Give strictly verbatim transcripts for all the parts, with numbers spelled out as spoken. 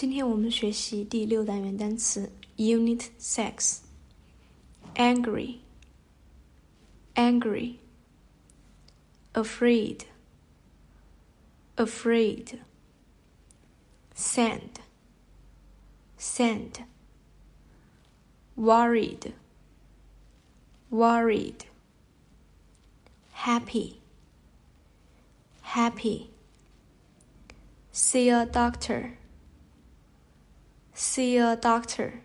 今天我们学习第六单元单词 Unit six Angry Angry Afraid Afraid Send Send Worried Worried Happy Happy See a doctor See a doctor.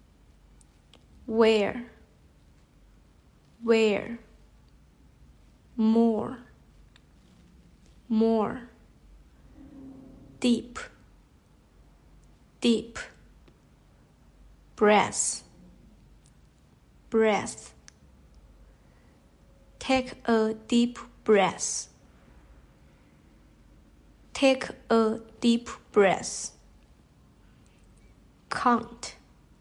Where? Where? More. More. Deep. Deep. Breath. Breath. Take a deep breath. Take a deep breath. Count,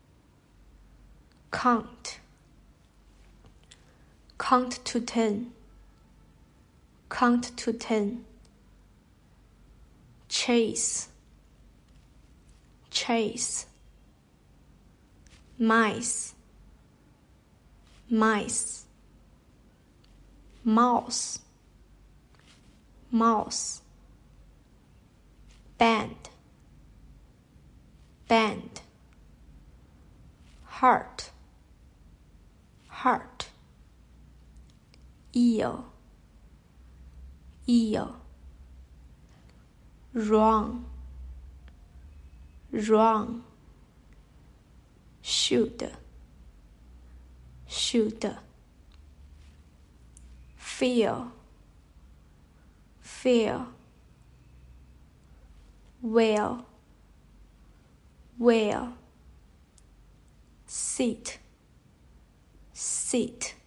count, count to ten, count to ten. Chase, chase. Mice, mice. Mouse, mouse. Band, band. Heart, heart. Eel, eel. Wrong, wrong. Should, should. Feel, feel. Well, well. Sit, sit.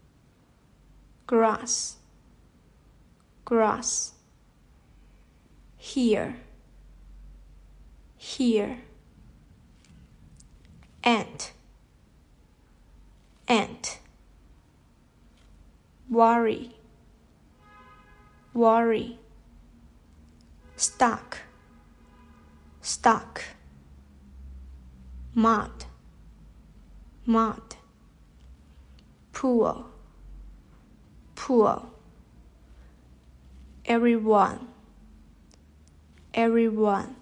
Grass, grass. Here, here. Ant, ant. Worry, worry. Stuck, stuck. Mud, mud. Pool, pool. Everyone, everyone.